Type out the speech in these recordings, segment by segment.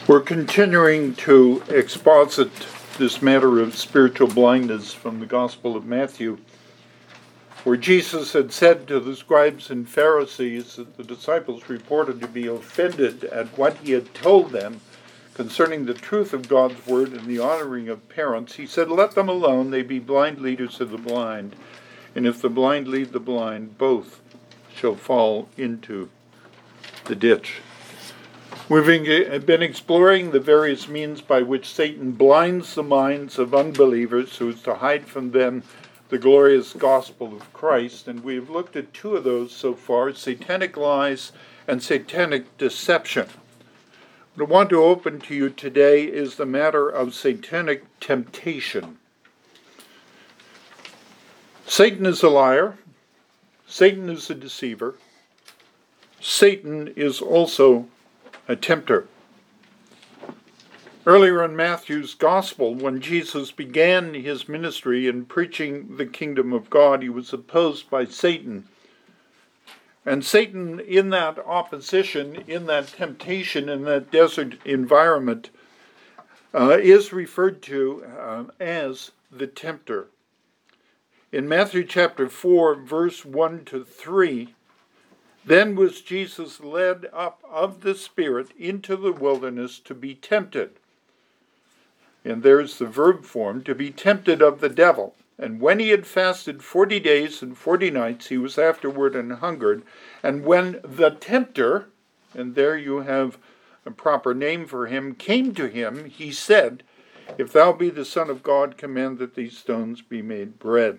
We're continuing to exposit this matter of spiritual blindness from the Gospel of Matthew, where Jesus had said to the scribes and Pharisees that the disciples reported to be offended at what he had told them concerning the truth of God's word and the honoring of parents. He said, "Let them alone, they be blind leaders of the blind, and if the blind lead the blind, both shall fall into the ditch." We've been exploring the various means by which Satan blinds the minds of unbelievers so as to hide from them the glorious gospel of Christ, and we've looked at two of those so far, satanic lies and satanic deception. What I want to open to you today is the matter of satanic temptation. Satan is a liar. Satan is a deceiver. Satan is also a tempter. Earlier in Matthew's Gospel, when Jesus began his ministry in preaching the kingdom of God, he was opposed by Satan. And Satan, in that opposition, in that temptation, in that desert environment, is referred to as the tempter. In Matthew chapter 4, verse 1 to 3, "Then was Jesus led up of the Spirit into the wilderness to be tempted." And there's the verb form, to be tempted of the devil. "And when he had fasted 40 days and 40 nights, he was afterward and hungered. And when the tempter," and there you have a proper name for him, "came to him, he said, 'If thou be the Son of God, command that these stones be made bread.'"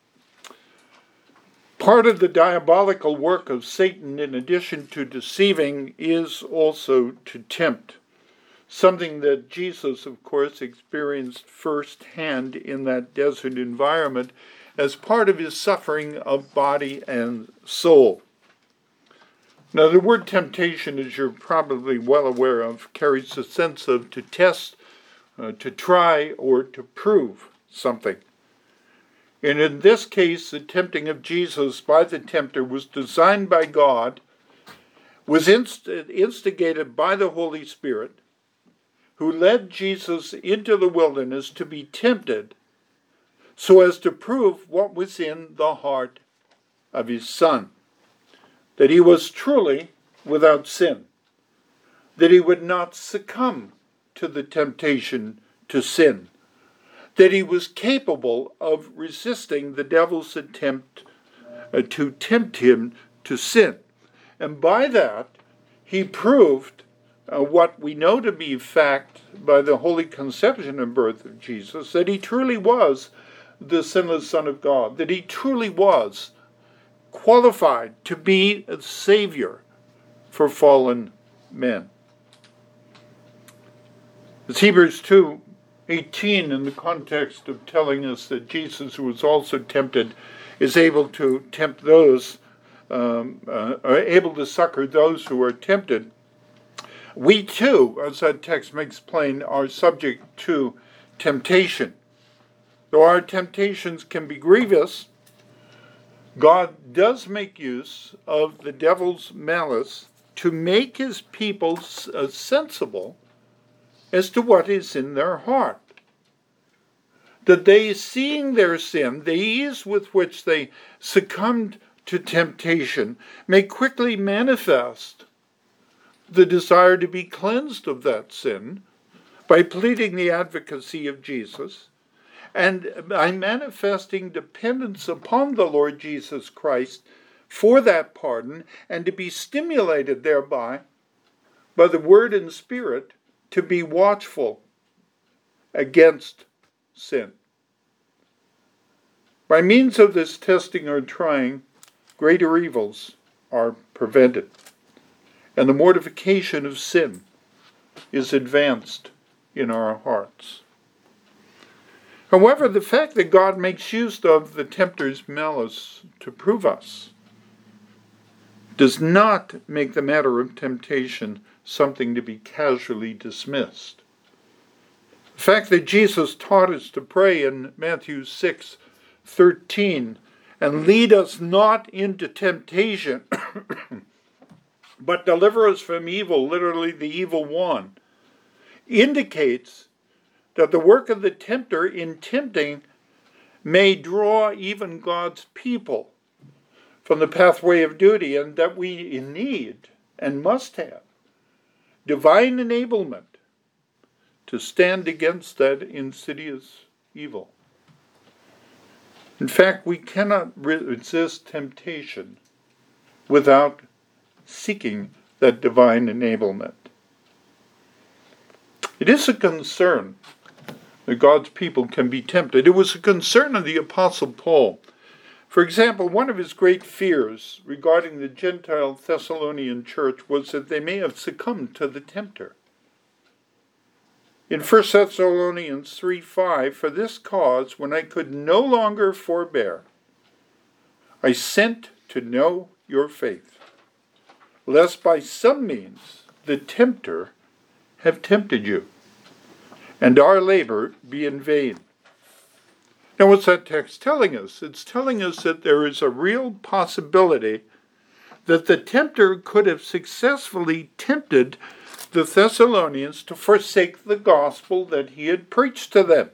Part of the diabolical work of Satan, in addition to deceiving, is also to tempt. Something that Jesus, of course, experienced firsthand in that desert environment as part of his suffering of body and soul. Now, the word temptation, as you're probably well aware of, carries the sense of to test, to try, or to prove something. And in this case, the tempting of Jesus by the tempter was designed by God, was instigated by the Holy Spirit, who led Jesus into the wilderness to be tempted so as to prove what was in the heart of his Son, that he was truly without sin, that he would not succumb to the temptation to sin, that he was capable of resisting the devil's attempt to tempt him to sin. And by that, he proved what we know to be fact by the holy conception and birth of Jesus, that he truly was the sinless Son of God, that he truly was qualified to be a Savior for fallen men. As Hebrews 2:18, in the context of telling us that Jesus, who was also tempted, is able to tempt those, are able to succor those who are tempted. We too, as that text makes plain, are subject to temptation. Though our temptations can be grievous, God does make use of the devil's malice to make his people sensible as to what is in their heart. That they, seeing their sin, the ease with which they succumbed to temptation, may quickly manifest the desire to be cleansed of that sin by pleading the advocacy of Jesus and by manifesting dependence upon the Lord Jesus Christ for that pardon, and to be stimulated thereby by the Word and Spirit to be watchful against sin. By means of this testing or trying, greater evils are prevented, and the mortification of sin is advanced in our hearts. However, the fact that God makes use of the tempter's malice to prove us does not make the matter of temptation something to be casually dismissed. The fact that Jesus taught us to pray in Matthew 6:13, "And lead us not into temptation, but deliver us from evil," literally the evil one, indicates that the work of the tempter in tempting may draw even God's people from the pathway of duty, and that we need and must have divine enablement to stand against that insidious evil. In fact, we cannot resist temptation without seeking that divine enablement. It is a concern that God's people can be tempted. It was a concern of the Apostle Paul. For example, one of his great fears regarding the Gentile Thessalonian church was that they may have succumbed to the tempter. In 1 Thessalonians 3:5, for this cause, when I could no longer forbear, I sent to know your faith, lest by some means the tempter have tempted you, and our labor be in vain. Now, what's that text telling us? It's telling us that there is a real possibility that the tempter could have successfully tempted the Thessalonians to forsake the gospel that he had preached to them.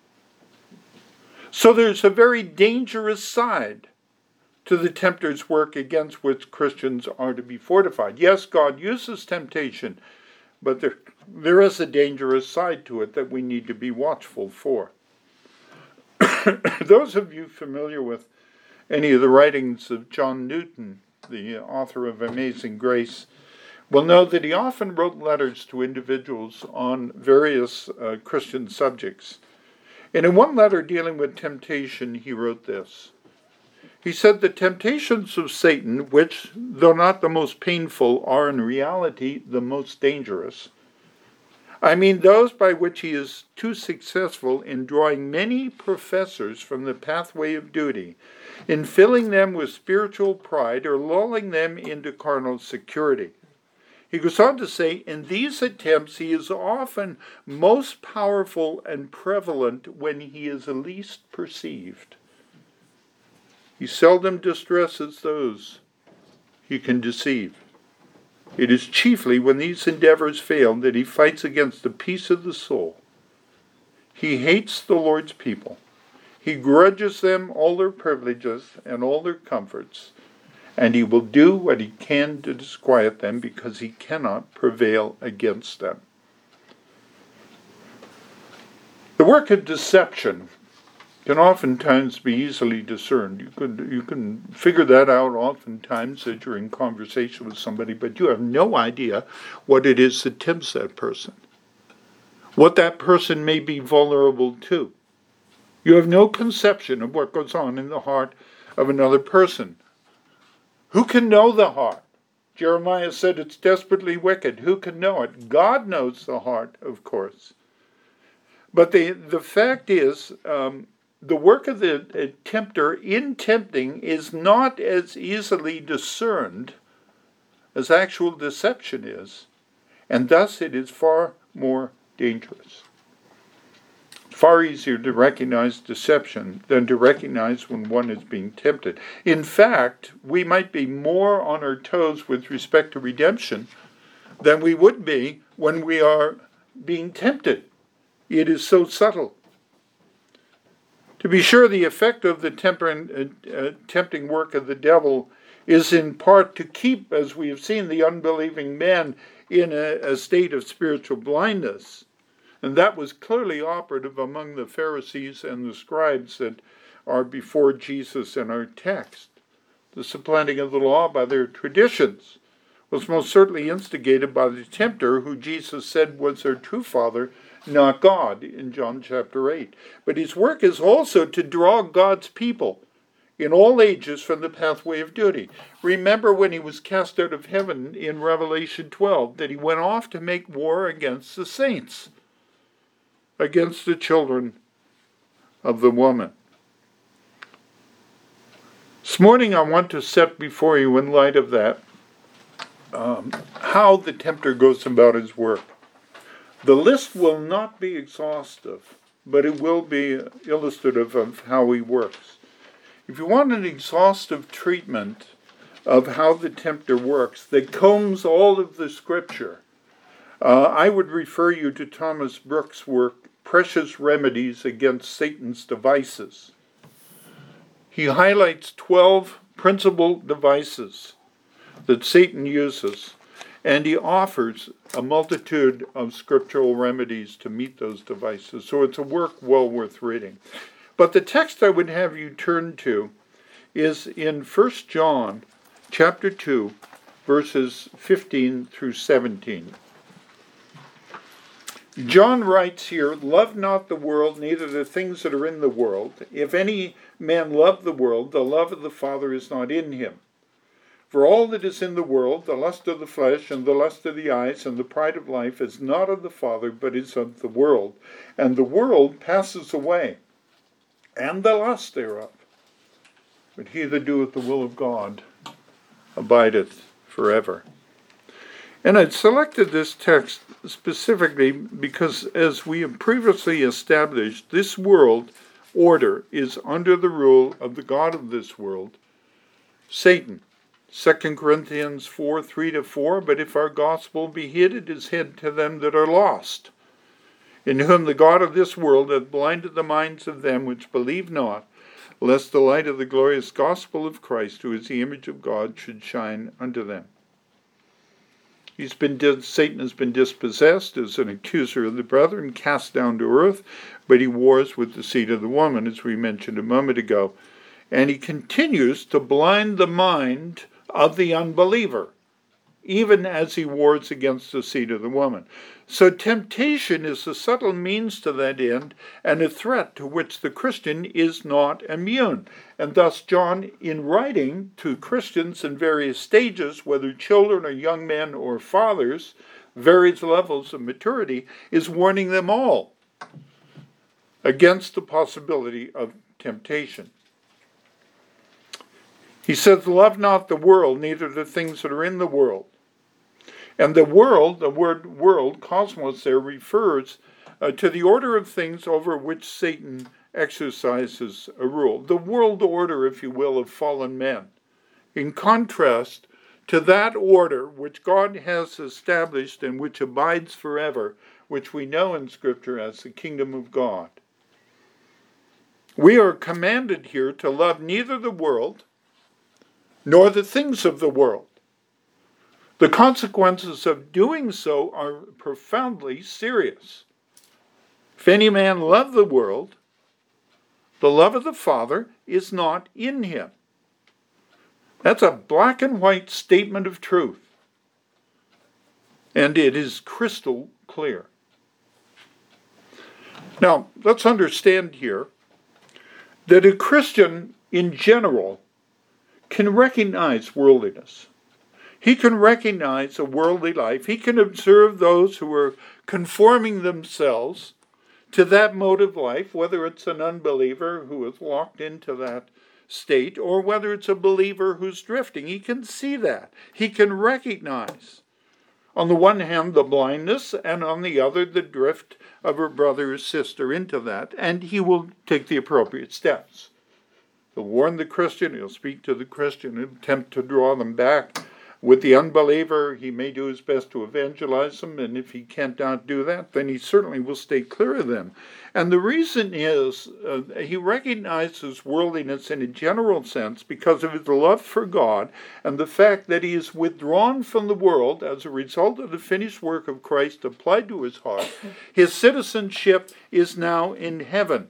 So there's a very dangerous side to the tempter's work against which Christians are to be fortified. Yes, God uses temptation, but there is a dangerous side to it that we need to be watchful for. Those of you familiar with any of the writings of John Newton, the author of Amazing Grace, will know that he often wrote letters to individuals on various Christian subjects. And in one letter dealing with temptation, he wrote this. He said, the temptations of Satan, which, though not the most painful, are in reality the most dangerous. I mean those by which he is too successful in drawing many professors from the pathway of duty, in filling them with spiritual pride or lulling them into carnal security. He goes on to say, in these attempts he is often most powerful and prevalent when he is least perceived. He seldom distresses those he can deceive. It is chiefly when these endeavors fail that he fights against the peace of the soul. He hates the Lord's people. He grudges them all their privileges and all their comforts, and he will do what he can to disquiet them because he cannot prevail against them. The work of deception can oftentimes be easily discerned. You can figure that out oftentimes as you're in conversation with somebody, but you have no idea what it is that tempts that person, what that person may be vulnerable to. You have no conception of what goes on in the heart of another person. Who can know the heart? Jeremiah said it's desperately wicked. Who can know it? God knows the heart, of course. But the fact is, the work of the tempter in tempting is not as easily discerned as actual deception is, and thus it is far more dangerous. Far easier to recognize deception than to recognize when one is being tempted. In fact, we might be more on our toes with respect to redemption than we would be when we are being tempted. It is so subtle. To be sure, the effect of the tempting work of the devil is in part to keep, as we have seen, the unbelieving man in a state of spiritual blindness. And that was clearly operative among the Pharisees and the scribes that are before Jesus in our text. The supplanting of the law by their traditions was most certainly instigated by the tempter, who Jesus said was their true father, not God, in John chapter 8. But his work is also to draw God's people in all ages from the pathway of duty. Remember when he was cast out of heaven in Revelation 12, that he went off to make war against the saints, against the children of the woman. This morning I want to set before you, in light of that, how the tempter goes about his work. The list will not be exhaustive, but it will be illustrative of how he works. If you want an exhaustive treatment of how the tempter works that combs all of the Scripture, I would refer you to Thomas Brooks' work, Precious Remedies Against Satan's Devices. He highlights 12 principal devices that Satan uses, and he offers a multitude of scriptural remedies to meet those devices. So it's a work well worth reading. But the text I would have you turn to is in 1 John chapter 2, verses 15 through 17. John writes here, "Love not the world, neither the things that are in the world. If any man love the world, the love of the Father is not in him. For all that is in the world, the lust of the flesh, and the lust of the eyes, and the pride of life, is not of the Father, but is of the world. And the world passes away, and the lust thereof. But he that doeth the will of God abideth forever." And I'd selected this text specifically because, as we have previously established, this world order is under the rule of the god of this world, Satan. 2 Corinthians 4, 3-4, "But if our gospel be hid, it is hid to them that are lost, in whom the god of this world hath blinded the minds of them which believe not, lest the light of the glorious gospel of Christ, who is the image of God, should shine unto them." Satan has been dispossessed as an accuser of the brethren, cast down to earth, but he wars with the seed of the woman, as we mentioned a moment ago. And he continues to blind the mind of the unbeliever, even as he wars against the seed of the woman. So temptation is a subtle means to that end, and a threat to which the Christian is not immune. And thus John, in writing to Christians in various stages, whether children or young men or fathers, various levels of maturity, is warning them all against the possibility of temptation. He says, "Love not the world, neither the things that are in the world." And the world, the word world, cosmos there, refers to the order of things over which Satan exercises a rule. The world order, if you will, of fallen men. In contrast to that order which God has established and which abides forever, which we know in Scripture as the kingdom of God. We are commanded here to love neither the world nor the things of the world. The consequences of doing so are profoundly serious. If any man love the world, the love of the Father is not in him. That's a black and white statement of truth. And it is crystal clear. Now, let's understand here that a Christian in general can recognize worldliness. He can recognize a worldly life. He can observe those who are conforming themselves to that mode of life, whether it's an unbeliever who is locked into that state or whether it's a believer who's drifting. He can see that. He can recognize, on the one hand, the blindness, and on the other, the drift of a brother or sister into that, and he will take the appropriate steps. He'll warn the Christian, he'll speak to the Christian, he'll attempt to draw them back. With the unbeliever, he may do his best to evangelize them, and if he cannot do that, then he certainly will stay clear of them. And the reason is he recognizes worldliness in a general sense because of his love for God and the fact that he is withdrawn from the world as a result of the finished work of Christ applied to his heart. His citizenship is now in heaven.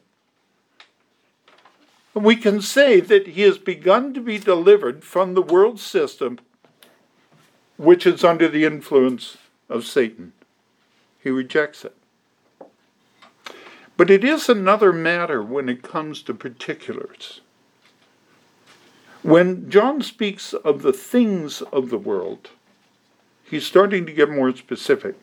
And we can say that he has begun to be delivered from the world system which is under the influence of Satan. He rejects it. But it is another matter when it comes to particulars. When John speaks of the things of the world, he's starting to get more specific.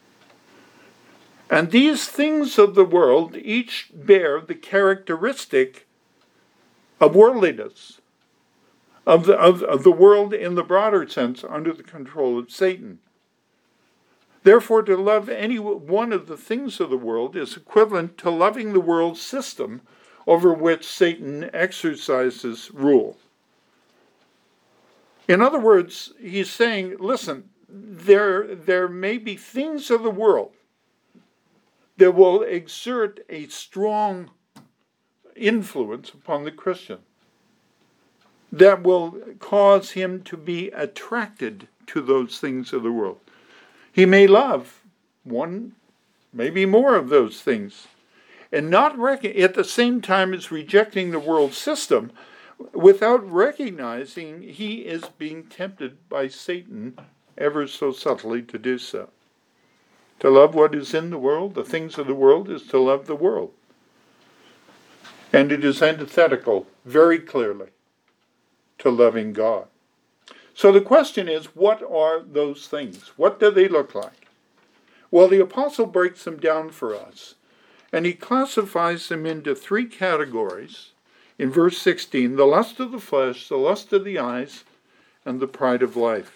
And these things of the world each bear the characteristic of worldliness. Of the world in the broader sense under the control of Satan. Therefore, to love any one of the things of the world is equivalent to loving the world system over which Satan exercises rule. In other words, he's saying, listen, there may be things of the world that will exert a strong influence upon the Christian, that will cause him to be attracted to those things of the world. He may love one, maybe more of those things, and not at the same time as rejecting the world system, without recognizing he is being tempted by Satan ever so subtly to do so. To love what is in the world, the things of the world, is to love the world. And it is antithetical, very clearly, to loving God. So the question is, what are those things? What do they look like? Well, the apostle breaks them down for us, and he classifies them into three categories. In verse 16, the lust of the flesh, the lust of the eyes, and the pride of life.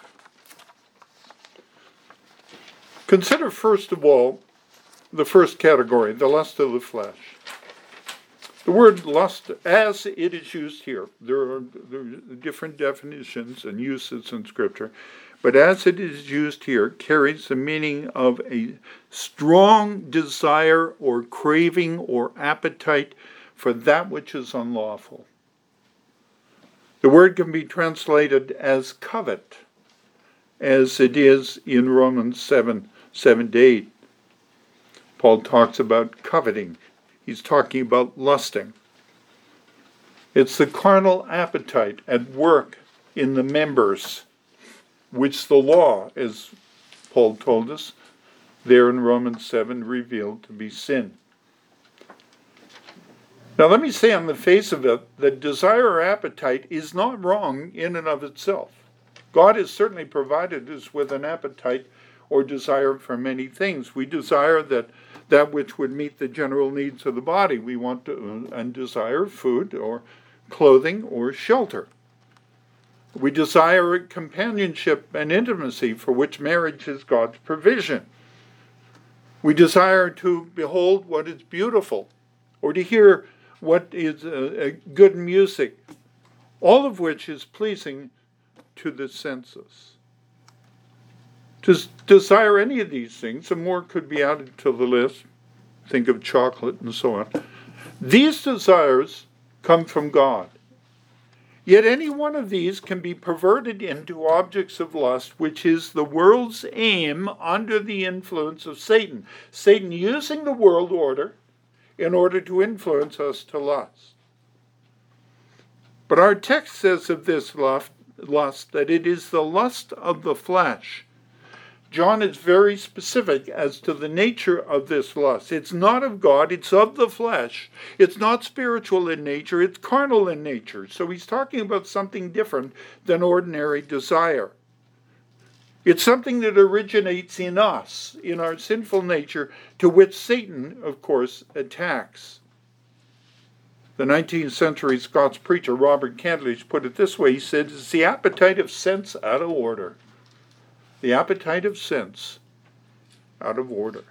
Consider first of all the first category, the lust of the flesh. The word lust, as it is used here, there are different definitions and uses in Scripture, but as it is used here, carries the meaning of a strong desire or craving or appetite for that which is unlawful. The word can be translated as covet, as it is in Romans 7:7-8. Paul talks about coveting. He's talking about lusting. It's the carnal appetite at work in the members, which the law, as Paul told us, there in Romans 7, revealed to be sin. Now let me say on the face of it, that desire or appetite is not wrong in and of itself. God has certainly provided us with an appetite or desire for many things. We desire that which would meet the general needs of the body. We want to and desire food or clothing or shelter. We desire companionship and intimacy, for which marriage is God's provision. We desire to behold what is beautiful, or to hear what is good music, all of which is pleasing to the senses. To desire any of these things, and more could be added to the list. Think of chocolate and so on. These desires come from God. Yet any one of these can be perverted into objects of lust, which is the world's aim under the influence of Satan. Satan using the world order in order to influence us to lust. But our text says of this lust that it is the lust of the flesh. John is very specific as to the nature of this lust. It's not of God, it's of the flesh. It's not spiritual in nature, it's carnal in nature. So he's talking about something different than ordinary desire. It's something that originates in us, in our sinful nature, to which Satan, of course, attacks. The 19th century Scots preacher Robert Cantlish put it this way. He said, it's the appetite of sense out of order. The appetite of sense out of order.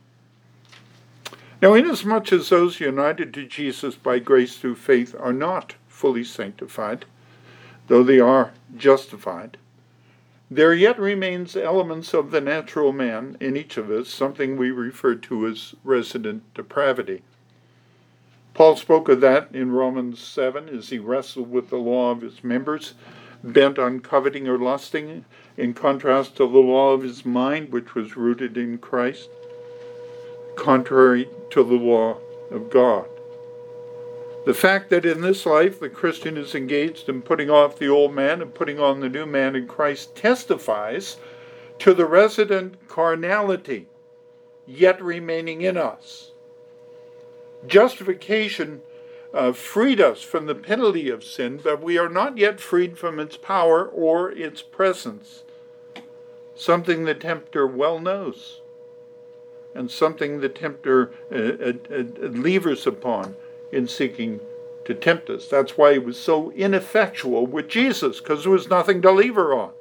Now, inasmuch as those united to Jesus by grace through faith are not fully sanctified, though they are justified, there yet remains elements of the natural man in each of us, something we refer to as resident depravity. Paul spoke of that in Romans 7 as he wrestled with the law of his members, bent on coveting or lusting, in contrast to the law of his mind, which was rooted in Christ, contrary to the law of God. The fact that in this life the Christian is engaged in putting off the old man and putting on the new man in Christ testifies to the resident carnality yet remaining in us. Justification freed us from the penalty of sin, but we are not yet freed from its power or its presence. Something the tempter well knows, and something the tempter levers upon in seeking to tempt us. That's why he was so ineffectual with Jesus, because there was nothing to lever on.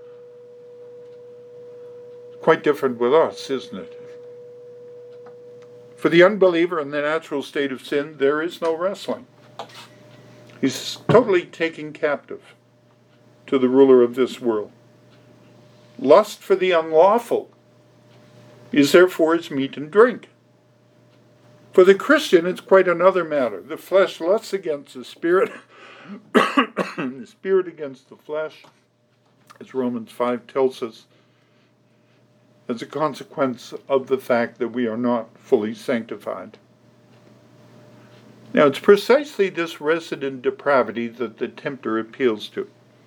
Quite different with us, isn't it? For the unbeliever in the natural state of sin, there is no wrestling. He's totally taken captive to the ruler of this world. lust for the unlawful is therefore as meat and drink. For the Christian, it's quite another matter. The flesh lusts against the spirit, and the spirit against the flesh, as Romans 5 tells us, as a consequence of the fact that we are not fully sanctified. Now, it's precisely this resident depravity that the tempter appeals to.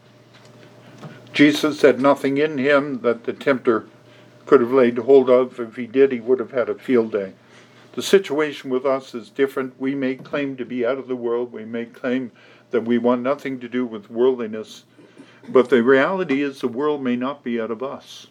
Jesus had nothing in him that the tempter could have laid hold of. If he did, he would have had a field day. The situation with us is different. We may claim to be out of the world. We may claim that we want nothing to do with worldliness. But the reality is the world may not be out of us.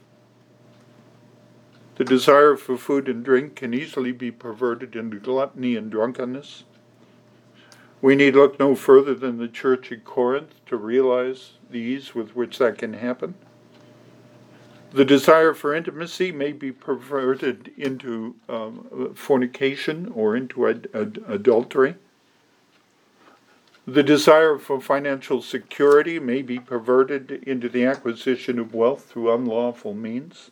The desire for food and drink can easily be perverted into gluttony and drunkenness. We need look no further than the church at Corinth to realize the ease with which that can happen. The desire for intimacy may be perverted into fornication or into adultery. The desire for financial security may be perverted into the acquisition of wealth through unlawful means.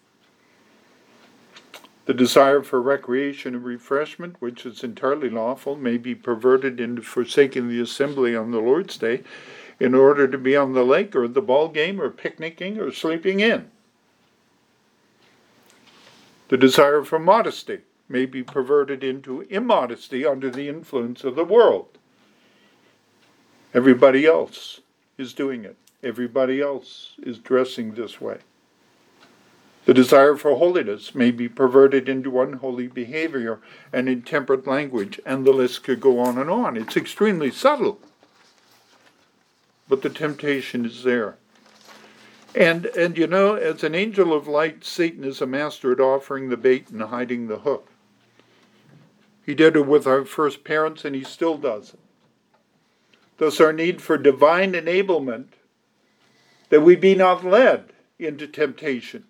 The desire for recreation and refreshment, which is entirely lawful, may be perverted into forsaking the assembly on the Lord's Day in order to be on the lake or the ball game or picnicking or sleeping in. The desire for modesty may be perverted into immodesty under the influence of the world. Everybody else is doing it. Everybody else is dressing this way. The desire for holiness may be perverted into unholy behavior and intemperate language, and the list could go on and on. It's extremely subtle, but the temptation is there. And you know, as an angel of light, Satan is a master at offering the bait and hiding the hook. He did it with our first parents, and he still does it. Thus our need for divine enablement, that we be not led into temptation.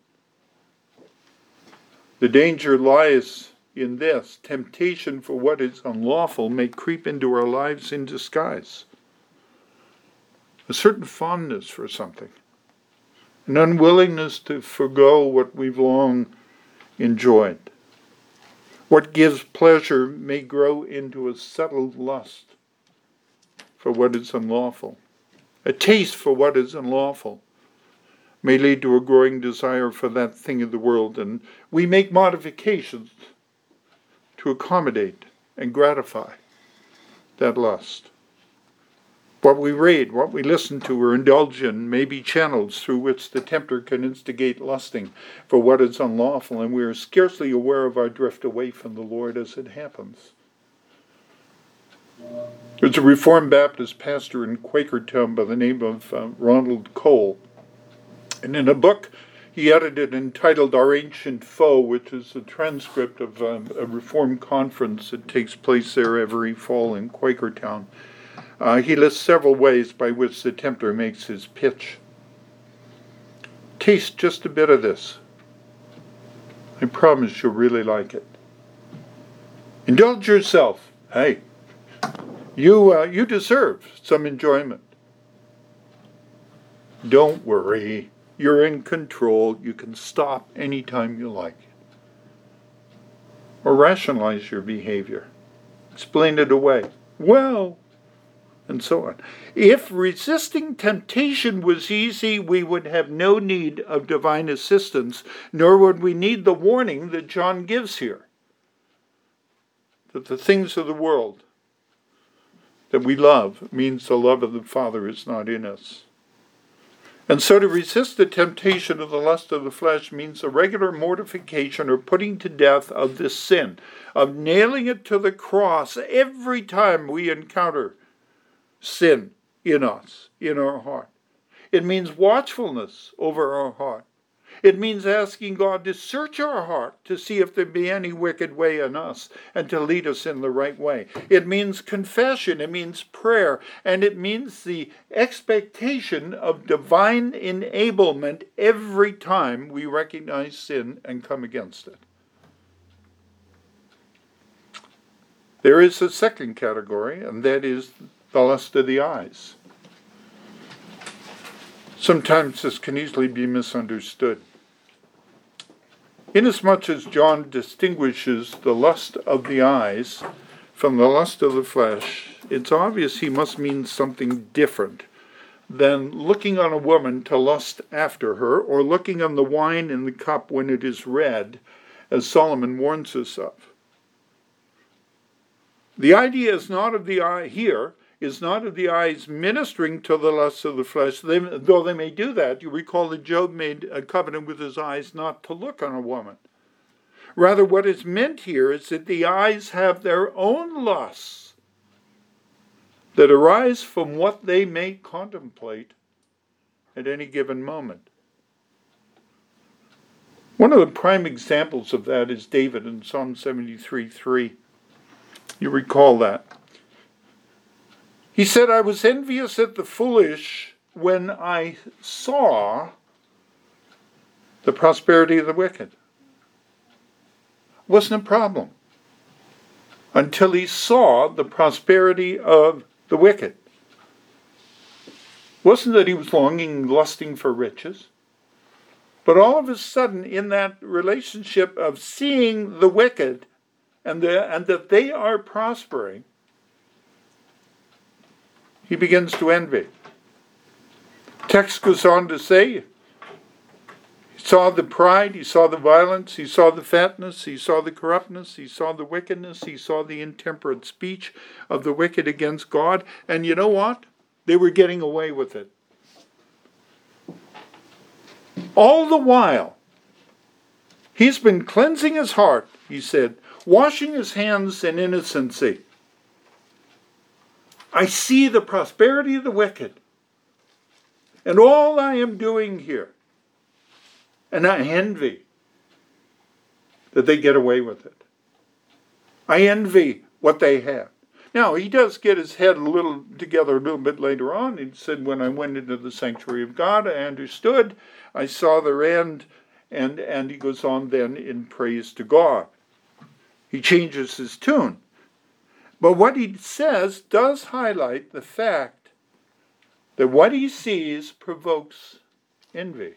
The danger lies in this. Temptation for what is unlawful may creep into our lives in disguise. A certain fondness for something. An unwillingness to forgo what we've long enjoyed. What gives pleasure may grow into a settled lust for what is unlawful. A taste for what is unlawful may lead to a growing desire for that thing of the world, and we make modifications to accommodate and gratify that lust. What we read, what we listen to or indulge in may be channels through which the tempter can instigate lusting for what is unlawful, and we are scarcely aware of our drift away from the Lord as it happens. There's a Reformed Baptist pastor in Quakertown by the name of Ronald Cole. And in a book he edited entitled Our Ancient Foe, which is a transcript of a Reformed conference that takes place there every fall in Quakertown, he lists several ways by which the tempter makes his pitch. Taste just a bit of this. I promise you'll really like it. Indulge yourself. Hey, you deserve some enjoyment. Don't worry. You're in control. You can stop anytime you like. Or rationalize your behavior. Explain it away. Well, and so on. If resisting temptation was easy, we would have no need of divine assistance, nor would we need the warning that John gives here. That the things of the world that we love means the love of the Father is not in us. And so to resist the temptation of the lust of the flesh means a regular mortification or putting to death of this sin, of nailing it to the cross every time we encounter sin in us, in our heart. It means watchfulness over our heart. It means asking God to search our heart to see if there be any wicked way in us and to lead us in the right way. It means confession. It means prayer. And it means the expectation of divine enablement every time we recognize sin and come against it. There is a second category, and that is the lust of the eyes. Sometimes this can easily be misunderstood. Inasmuch as John distinguishes the lust of the eyes from the lust of the flesh, it's obvious he must mean something different than looking on a woman to lust after her, or looking on the wine in the cup when it is red, as Solomon warns us of. The idea is not of the eye here, is not of the eyes ministering to the lusts of the flesh, though they may do that. You recall that Job made a covenant with his eyes not to look on a woman. Rather, what is meant here is that the eyes have their own lusts that arise from what they may contemplate at any given moment. One of the prime examples of that is David in Psalm 73:3. You recall that. He said, I was envious at the foolish when I saw the prosperity of the wicked. Wasn't a problem until he saw the prosperity of the wicked. Wasn't that he was longing, lusting for riches? But all of a sudden, in that relationship of seeing the wicked and that they are prospering, he begins to envy. Text goes on to say, he saw the pride, he saw the violence, he saw the fatness, he saw the corruptness, he saw the wickedness, he saw the intemperate speech of the wicked against God. And you know what? They were getting away with it. All the while, he's been cleansing his heart, he said, washing his hands in innocency. I see the prosperity of the wicked, and all I am doing here. And I envy that they get away with it. I envy what they have. Now, he does get his head together a little bit later on. He said, when I went into the sanctuary of God, I understood. I saw their end. And he goes on then in praise to God. He changes his tune. But what he says does highlight the fact that what he sees provokes envy.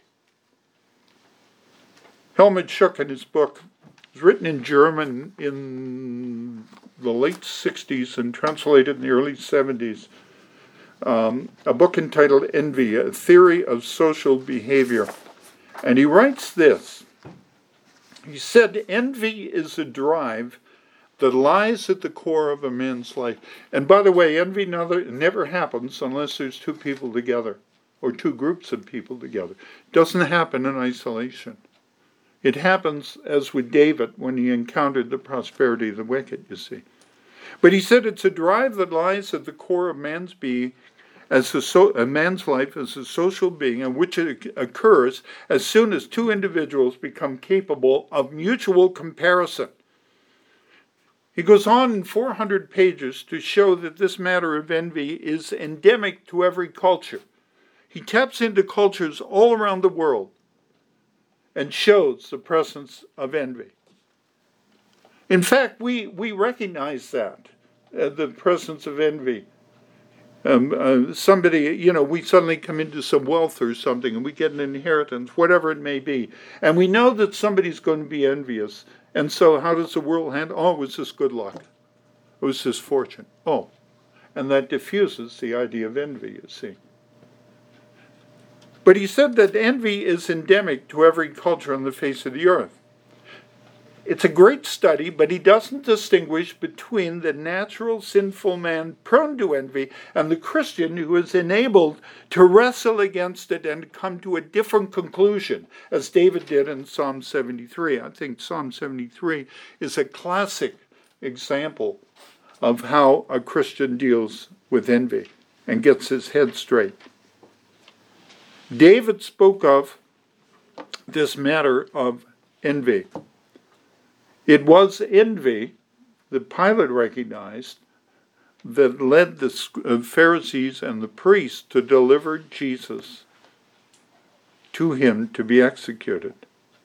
Helmut Schuck, in his book, was written in German in the late 60s and translated in the early 70s, a book entitled Envy, A Theory of Social Behavior. And he writes this. He said, envy is a drive that lies at the core of a man's life. And by the way, envy never happens unless there's two people together, or two groups of people together. It doesn't happen in isolation. It happens, as with David, when he encountered the prosperity of the wicked, you see. But he said it's a drive that lies at the core of man's being, a man's life as a social being, in which it occurs as soon as two individuals become capable of mutual comparison. He goes on in 400 pages to show that this matter of envy is endemic to every culture. He taps into cultures all around the world and shows the presence of envy. In fact, we recognize that, the presence of envy. Somebody, we suddenly come into some wealth or something and we get an inheritance, whatever it may be. And we know that somebody's going to be envious. And so how does the world handle? Oh, it was just good luck. It was just fortune. Oh, and that diffuses the idea of envy, you see. But he said that envy is endemic to every culture on the face of the earth. It's a great study, but he doesn't distinguish between the natural sinful man prone to envy and the Christian who is enabled to wrestle against it and come to a different conclusion, as David did in Psalm 73. I think Psalm 73 is a classic example of how a Christian deals with envy and gets his head straight. David spoke of this matter of envy. It was envy that Pilate recognized that led the Pharisees and the priests to deliver Jesus to him to be executed.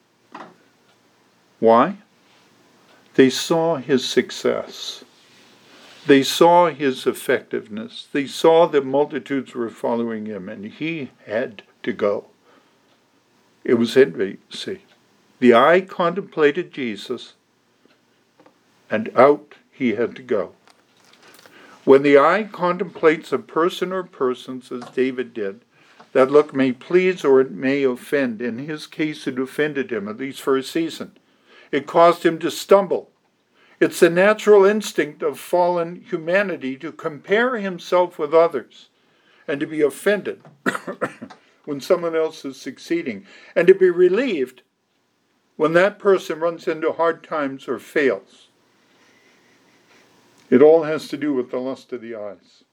Why? They saw his success. They saw his effectiveness. They saw that multitudes were following him, and he had to go. It was envy, see. The eye contemplated Jesus, and out he had to go. When the eye contemplates a person or persons, as David did, that look may please or it may offend. In his case, it offended him, at least for a season. It caused him to stumble. It's the natural instinct of fallen humanity to compare himself with others and to be offended when someone else is succeeding, and to be relieved when that person runs into hard times or fails. It all has to do with the lust of the eyes.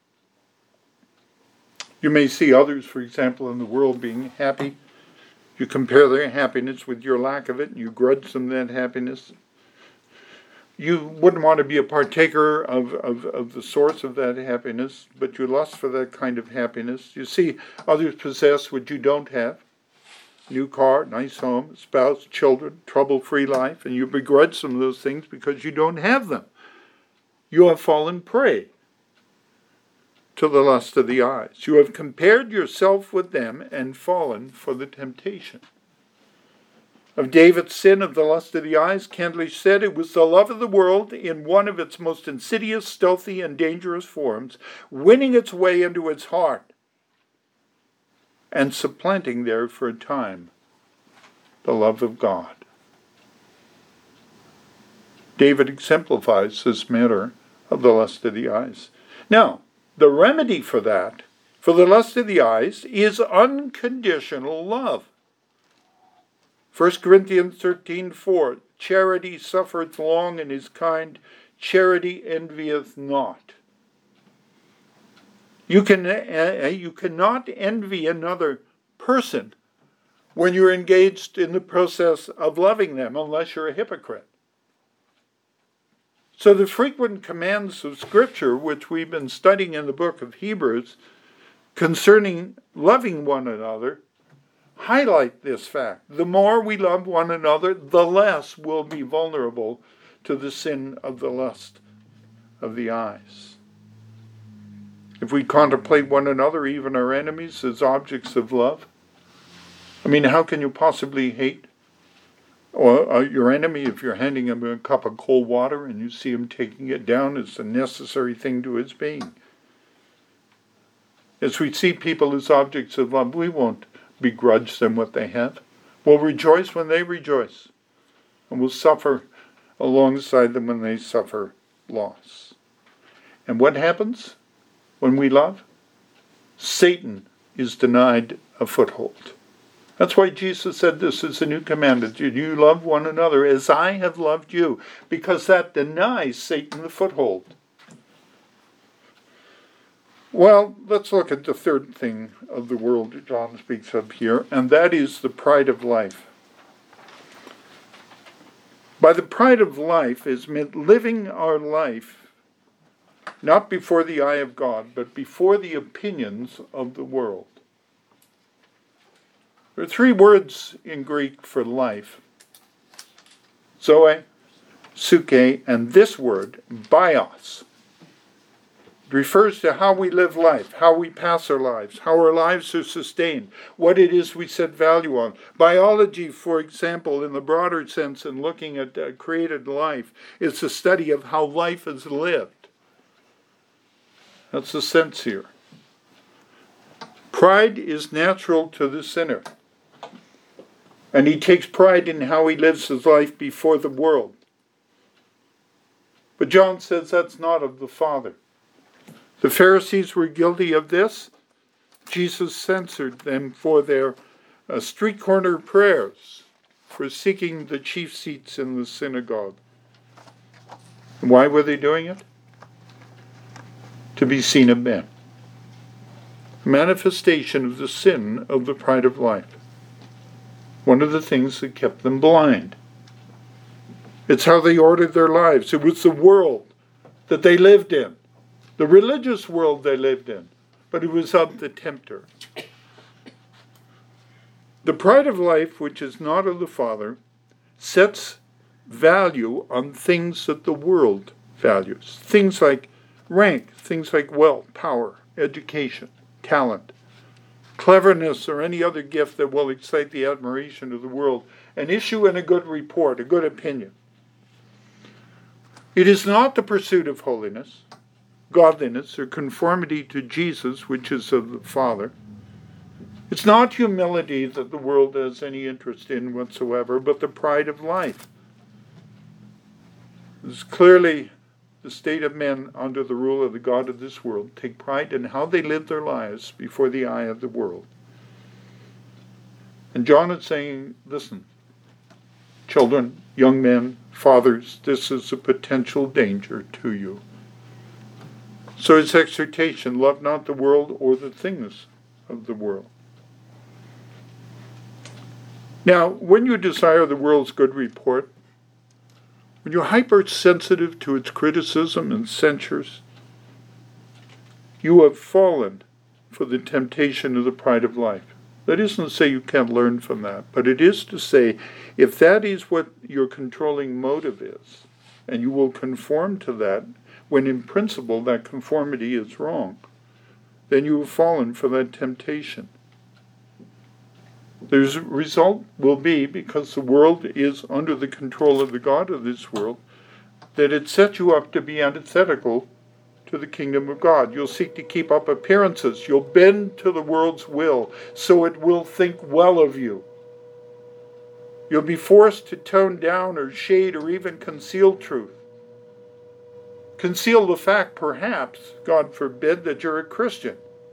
You may see others, for example, in the world being happy. You compare their happiness with your lack of it, and you grudge them that happiness. You wouldn't want to be a partaker of the source of that happiness, but you lust for that kind of happiness. You see others possess what you don't have. New car, nice home, spouse, children, trouble-free life, and you begrudge some of those things because you don't have them. You have fallen prey to the lust of the eyes. You have compared yourself with them and fallen for the temptation. Of David's sin of the lust of the eyes, Candlish said it was the love of the world in one of its most insidious, stealthy, and dangerous forms, winning its way into its heart and supplanting there for a time the love of God. David exemplifies this matter of the lust of the eyes. Now, the remedy for that, for the lust of the eyes, is unconditional love. 1 Corinthians 13:4, charity suffereth long and is kind, charity envieth not. You cannot envy another person when you're engaged in the process of loving them, unless you're a hypocrite. So the frequent commands of Scripture, which we've been studying in the book of Hebrews, concerning loving one another, highlight this fact. The more we love one another, the less we'll be vulnerable to the sin of the lust of the eyes. If we contemplate one another, even our enemies, as objects of love, I mean, how can you possibly hate your enemy if you're handing him a cup of cold water and you see him taking it down as a necessary thing to his being? As we see people as objects of love, we won't begrudge them what they have. We'll rejoice when they rejoice. And we'll suffer alongside them when they suffer loss. And what happens when we love? Satan is denied a foothold. That's why Jesus said this is a new commandment. You love one another as I have loved you, because that denies Satan the foothold. Well, let's look at the third thing of the world that John speaks of here, and that is the pride of life. By the pride of life is meant living our life not before the eye of God, but before the opinions of the world. There are three words in Greek for life: zoe, suke, and this word, bios. It refers to how we live life, how we pass our lives, how our lives are sustained, what it is we set value on. Biology, for example, in the broader sense, in looking at created life, is the study of how life is lived. That's the sense here. Pride is natural to the sinner, and he takes pride in how he lives his life before the world. But John says that's not of the Father. The Pharisees were guilty of this. Jesus censored them for their street corner prayers, for seeking the chief seats in the synagogue. And why were they doing it? To be seen of men. A manifestation of the sin of the pride of life. One of the things that kept them blind. It's how they ordered their lives. It was the world that they lived in. The religious world they lived in, but it was of the tempter. The pride of life, which is not of the Father, sets value on things that the world values. Things like rank, things like wealth, power, education, talent, cleverness, or any other gift that will excite the admiration of the world, an issue and a good report, a good opinion. It is not the pursuit of holiness, godliness, or conformity to Jesus, which is of the Father. It's not humility that the world has any interest in whatsoever, but the pride of life. It's clearly the state of men under the rule of the God of this world take pride in how they live their lives before the eye of the world. And John is saying, listen, children, young men, fathers, this is a potential danger to you. So it's exhortation, love not the world or the things of the world. Now, when you desire the world's good report, when you're hypersensitive to its criticism and censures, you have fallen for the temptation of the pride of life. That isn't to say you can't learn from that, but it is to say, if that is what your controlling motive is, and you will conform to that, when in principle that conformity is wrong, then you have fallen for that temptation. The result will be, because the world is under the control of the God of this world, that it sets you up to be antithetical to the kingdom of God. You'll seek to keep up appearances. You'll bend to the world's will, so it will think well of you. You'll be forced to tone down or shade or even conceal truth. Conceal the fact, perhaps, God forbid, that you're a Christian.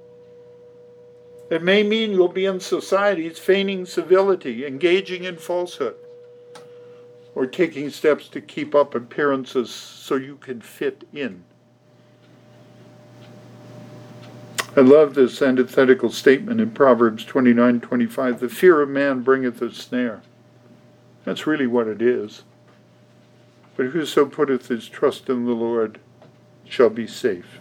It may mean you'll be in societies feigning civility, engaging in falsehood, or taking steps to keep up appearances so you can fit in. I love this antithetical statement in Proverbs 29:25. The fear of man bringeth a snare. That's really what it is. But whoso putteth his trust in the Lord shall be safe.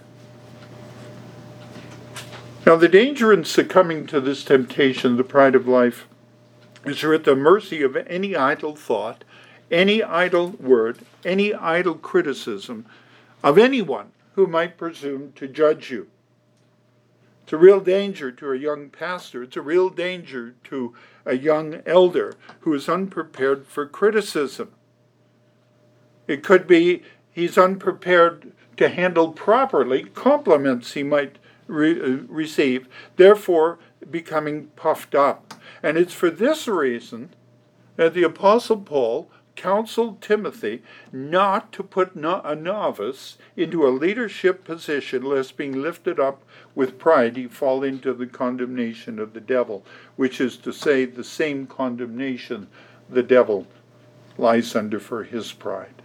Now, the danger in succumbing to this temptation, the pride of life, is you're at the mercy of any idle thought, any idle word, any idle criticism of anyone who might presume to judge you. It's a real danger to a young pastor. It's a real danger to a young elder who is unprepared for criticism. It could be he's unprepared to handle properly compliments he might receive, therefore becoming puffed up. And it's for this reason that the Apostle Paul counseled Timothy not to put a novice into a leadership position, lest being lifted up with pride he fall into the condemnation of the devil, which is to say, the same condemnation the devil lies under for his pride.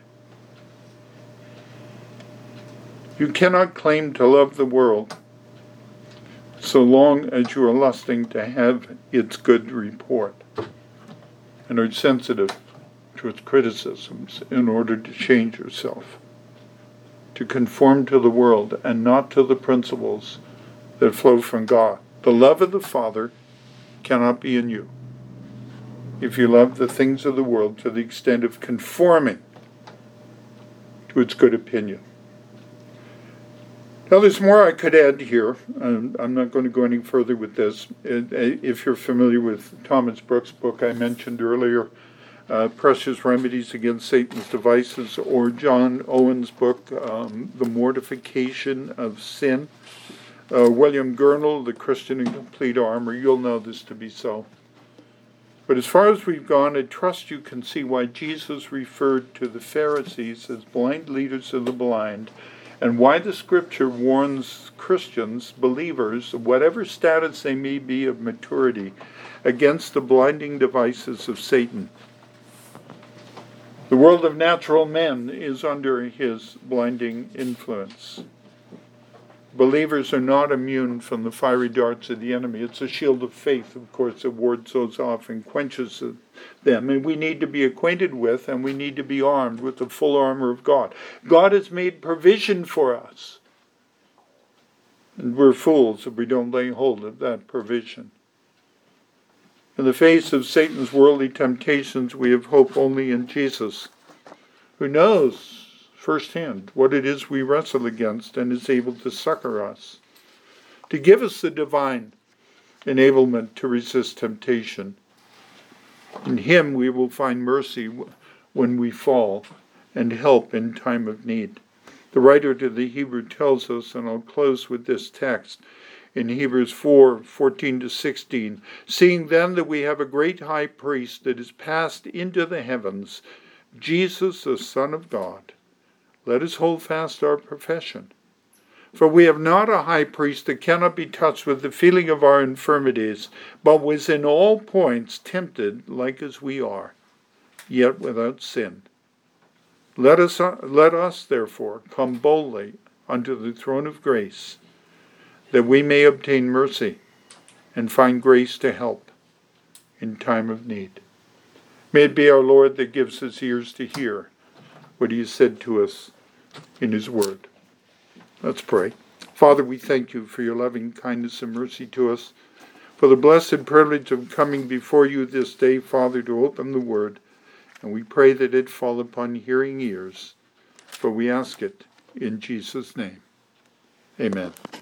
You cannot claim to love the world so long as you are lusting to have its good report and are sensitive to its criticisms in order to change yourself, to conform to the world and not to the principles that flow from God. The love of the Father cannot be in you if you love the things of the world to the extent of conforming to its good opinion. Now, there's more I could add here. I'm not going to go any further with this. If you're familiar with Thomas Brooks' book I mentioned earlier, Precious Remedies Against Satan's Devices, or John Owen's book, The Mortification of Sin, William Gurnall, The Christian in Complete Armor, you'll know this to be so. But as far as we've gone, I trust you can see why Jesus referred to the Pharisees as blind leaders of the blind, and why the Scripture warns Christians, believers, whatever status they may be of maturity, against the blinding devices of Satan. The world of natural men is under his blinding influence. Believers are not immune from the fiery darts of the enemy. It's a shield of faith, of course, that wards those off and quenches them. And we need to be acquainted with, and we need to be armed with the full armor of God. God has made provision for us. And we're fools if we don't lay hold of that provision. In the face of Satan's worldly temptations, we have hope only in Jesus, who knows firsthand what it is we wrestle against and is able to succor us, to give us the divine enablement to resist temptation. In him we will find mercy when we fall and help in time of need. The writer to the Hebrew tells us, and I'll close with this text, in Hebrews 4:14-16, seeing then that we have a great high priest that is passed into the heavens, Jesus the Son of God, let us hold fast our profession. For we have not a high priest that cannot be touched with the feeling of our infirmities, but was in all points tempted like as we are, yet without sin. Let us therefore come boldly unto the throne of grace, that we may obtain mercy and find grace to help in time of need. May it be our Lord that gives us ears to hear what he has said to us in his word. Let's pray. Father, we thank you for your loving kindness and mercy to us, for the blessed privilege of coming before you this day, Father, to open the word. And we pray that it fall upon hearing ears, for we ask it in Jesus' name. Amen.